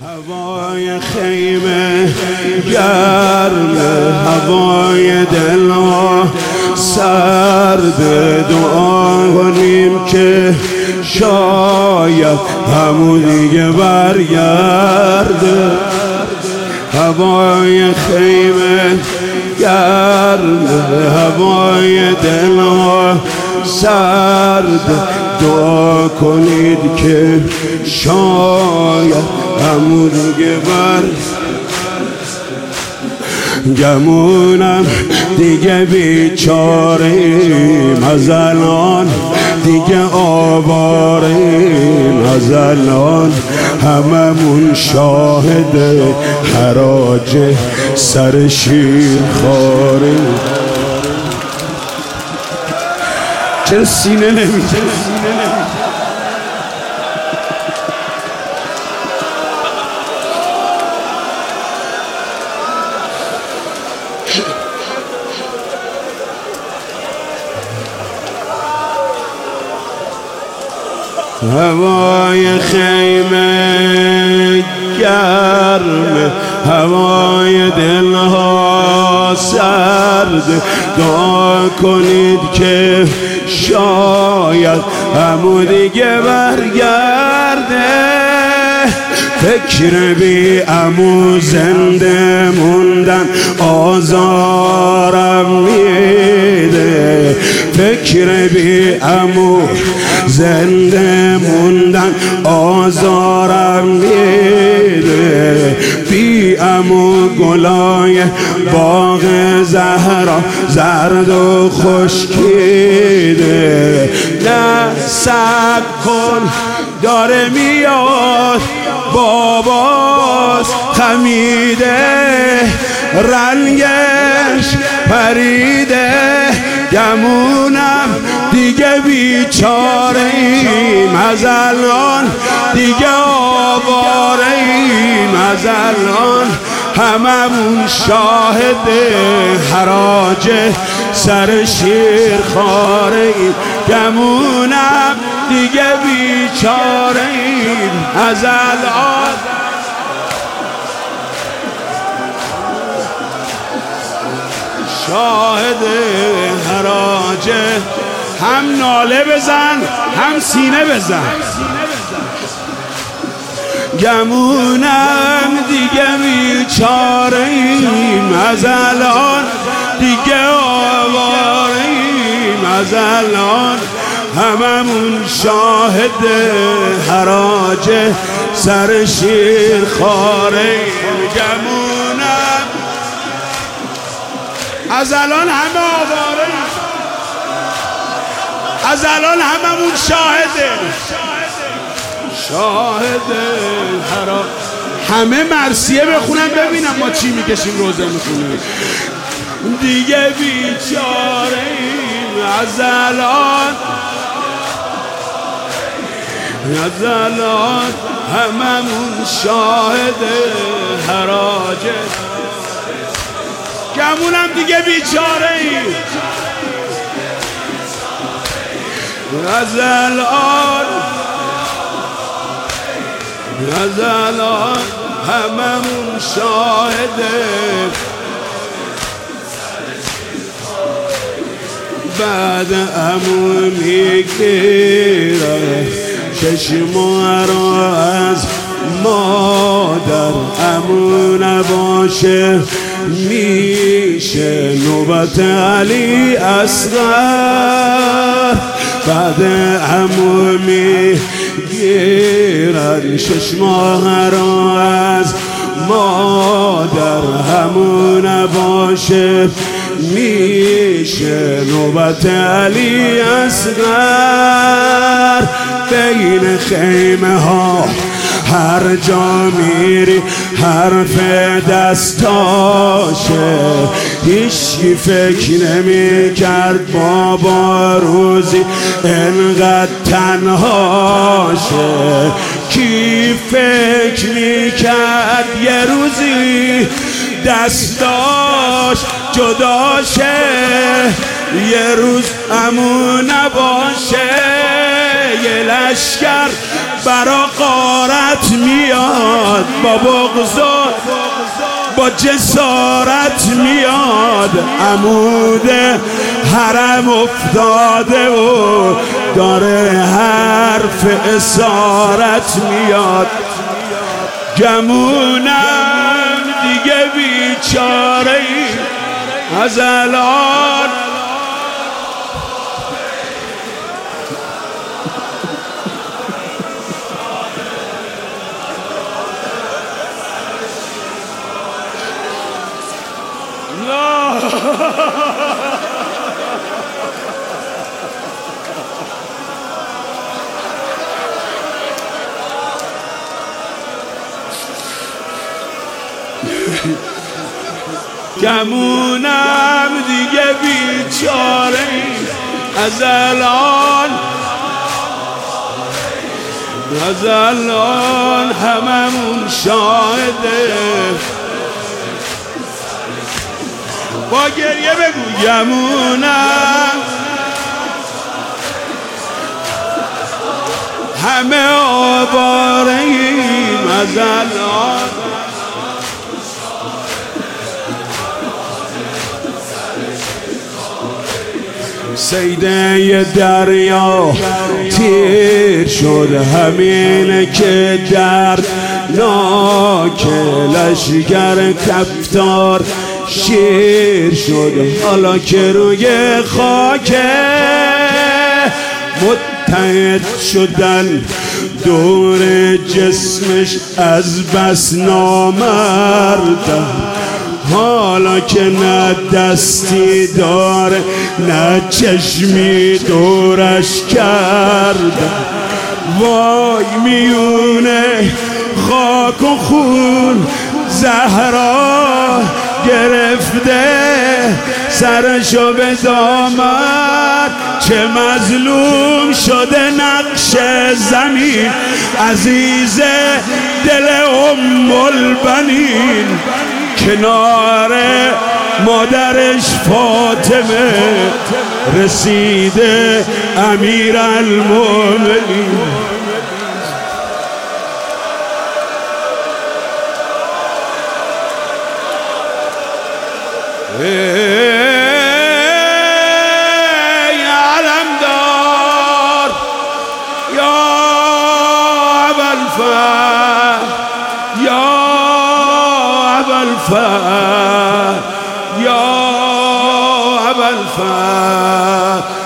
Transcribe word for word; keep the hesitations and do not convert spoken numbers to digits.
هوای خیمه گرم، هوای دلها سرد، دعا کنیم که شاید همون دیگه برگرده. هوای خیمه گرم، هوای دلها سرد، دعا کنید که شاید همون دیگه بر گمونم دیگه بیچاریم، از الان دیگه آواریم، از الان هممون شاهد حراج سر شیر خاریم. چرا سینه نمیده؟ هوای خیمه گرم، هوای دلها سرد، دعا کنید که شاید همون دیگه برگرده. فکر بی عمو زنده موندن آزارم میده، فکر بی عمو زنده موندن آزارم میده. بی عمو گلای باغ زهرا زرد و خشکیده. نه صبر کن داره میاد، باباست خمیده، رنگش پریده. گمونم دیگه بیچاره ایم، از الان دیگه آواره ایم، از الان هممون شاهد حراج سر شیر خاره ایم. گمونم دیگه بیچاره ایم، از الان شاهد حراج. هم ناله بزن هم سینه بزن. گمونم دیگه بیچاره ایم، از الان دیگه آواره ایم، از الان هممون شاهد حراج سر شیر خاره ایم. گمونم از الان همه آواره ایم، از الان هممون شاهده شاهد حراج. همه مرثیه بخونن ببینم ما چی میکشیم روزه میخونیم. دیگه بیچاره ایم، از الان از الان هممون شاهد حراج. گمونم دیگه بیچاره ایم، از الان از الان هممون شاهد. بعد عمو میگیره چشما رو از مادر، عمو نباشه میشه نوبت علی اصغر. بعد عمو میگیرن چشما رو از مادر، عمو نباشه میشه نوبت علی اصغر. بین خیمه ها هر جا میری حرف دستاشه، هیچی فکر نمی کرد بابا روزی انقدر تنهاشه. کی فکر می کرد یه روزی دستاش جداشه، یه روز عمو نباشه. یه لشکر برا غارت میاد، با بغض با جسارت میاد. عمود حرم افتاده و داره حرف اسارت میاد. گمونم دیگه بیچاره ای از الان گمونم دیگه بیچاره از الان از الان هممون شاهده. با گریه بگو گمونم همه آواره ایم از الان. سیده دریا تیر شد همین که درد ناک لشگر کفتار شیر شد. حالا که روی خاک متحد شدن دور جسمش از بس نامردن. حالا که نه دستی داره نه چشمی دورش کرده، وای میونه خاک و خون زهرا گرفته سرشو به دامن. چه مظلوم شده نقش زمین عزیز دل ام البنین. کنار مادرش فاطمه رسیده امیر المومنین. ای علمدار یا ابوالفضل یا ابوالفضل یا ابوالفضل